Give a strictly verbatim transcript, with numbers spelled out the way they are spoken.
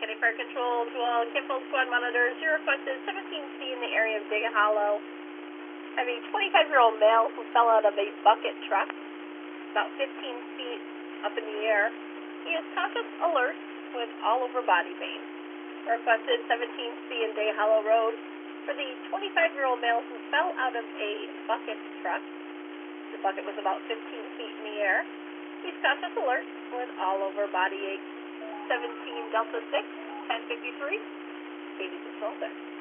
County Fire Control to all Kimball Squad monitors. Your request is seventeen C in the area of Dig Hollow. I have a twenty-five-year-old male who fell out of a bucket truck about fifteen feet up in the air. He is conscious alert with all-over body pain. Requested seventeen C in Day Hollow Road for the twenty-five-year-old male who fell out of a bucket truck. The bucket was about fifteen feet in the air. He's conscious alert with all-over body ache. seventeen Delta six, ten fifty-three, eighty control there.